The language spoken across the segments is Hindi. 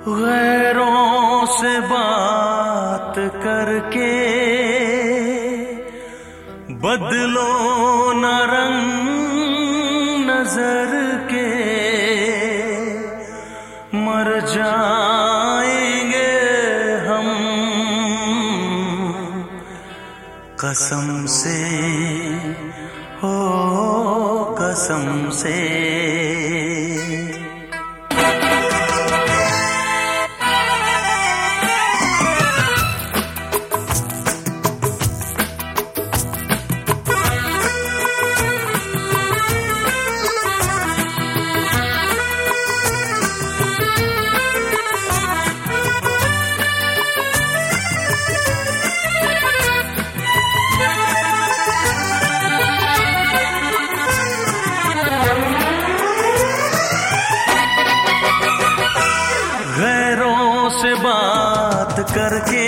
गैरों से बात करके बदलो न रंग नजर के, मर जाएंगे हम कसम से, हो कसम से। गैरों से बात करके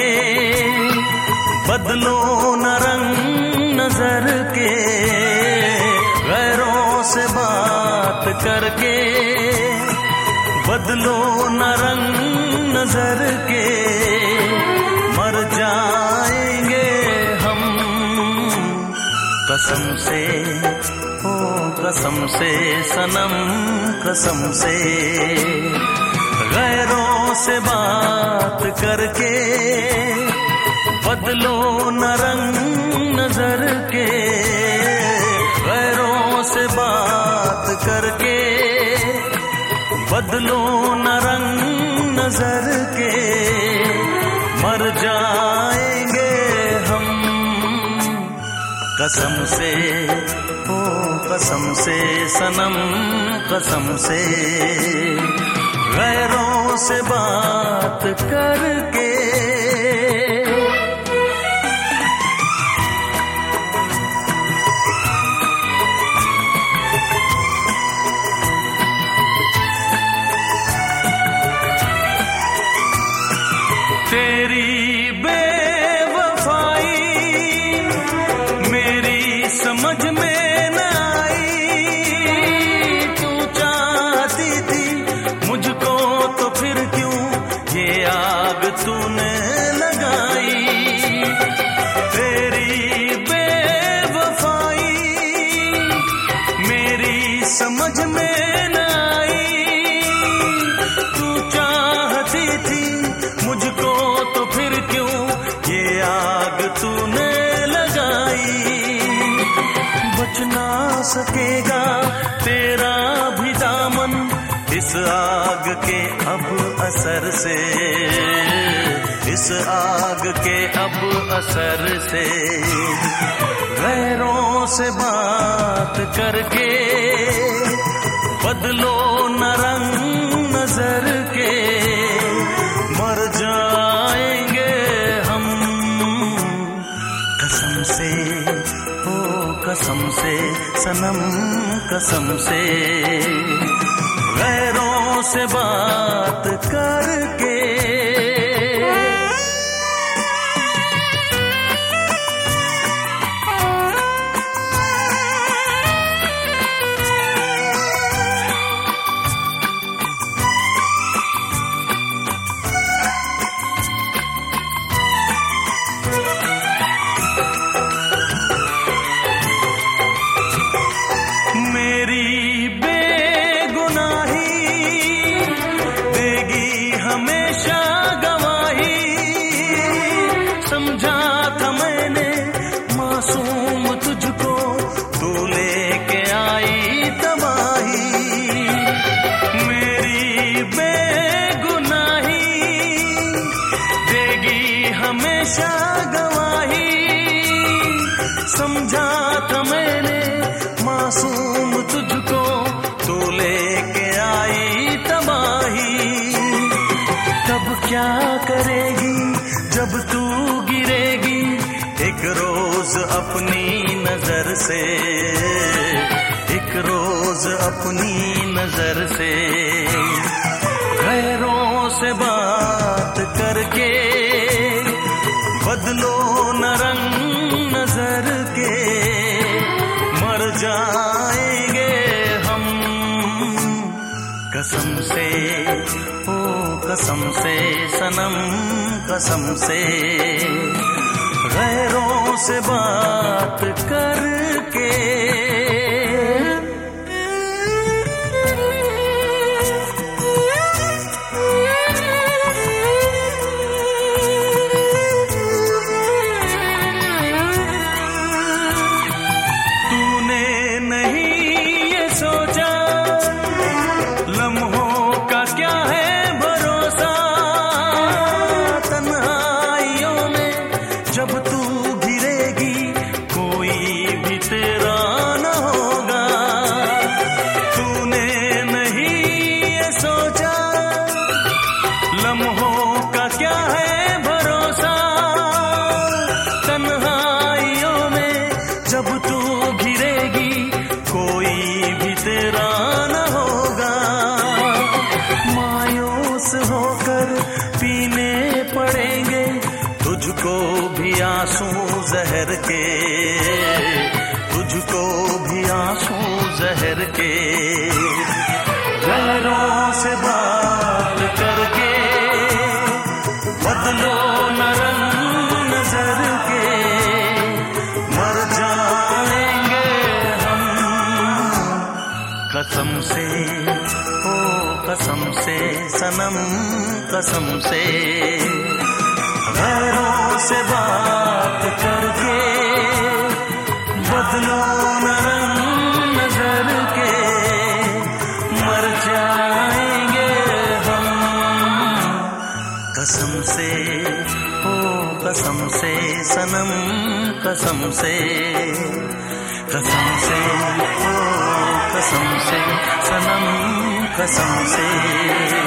बदलो न रंग नजर के, गैरों से बात करके बदलो न रंग नजर के, मर जाएंगे हम कसम से, ओ कसम से सनम कसम से। गैरों से बात करके बदलो न रंग नजर के, गैरों से बात करके बदलो न रंग नजर के, मर जाएंगे हम कसम से, ओ कसम से सनम कसम से। गैरों से बात करके तेरी बेवफाई मेरी समझ में न आई, तू चाहती थी मुझको तो फिर क्यों ये आग तूने लगाई। तेरी बेवफाई मेरी समझ में न आई, तू चाहती थी मुझको तो फिर क्यों ये आग तूने लगाई। बच ना सकेगा तेरा भी दामन इस आग के अब असर से, इस आग के अब असर से। गैरों से बात करके बदलो न रंग नजर के, मर जाएंगे हम कसम से, ओ कसम से सनम कसम से। गैरों से बात करके मेरी बेगुनाही देगी हमेशा गवाही। समझा था मैंने मासूम तुझको, तू लेके आई तबाही। मेरी बेगुनाही देगी हमेशा गवाही। समझा था मैंने मासूम तुझको, तू लेके आई तबाही। तब क्या करेगी जब तू गिरेगी एक रोज अपनी नजर से, एक रोज अपनी नजर से। गैरों से बात करके बदलो न रंग नजर के, मर जाएंगे हम कसम से ओ कसम से सनम कसम से गैरों से बात करके जब तू घिरेगी कोई भी तेरा न होगा। तूने नहीं ये सोचा लम्हों का क्या है भरोसा, तन्हाइयों में जब तू घिरेगी कोई भी तेरा न होगा। मायूस होकर पीने पड़ेंगे तुझको भी आंसू जहर के, तुझको भी आंसू जहर के। गैरों से बात करके बदलो न रंग नजर के, मर जाएंगे हम कसम से ओ कसम से सनम कसम से। गैरों से बात करके बदलो न रंग नजर के, मर जाएंगे हम कसम से ओ कसम से सनम कसम से। कसम से ओ कसम से सनम कसम से।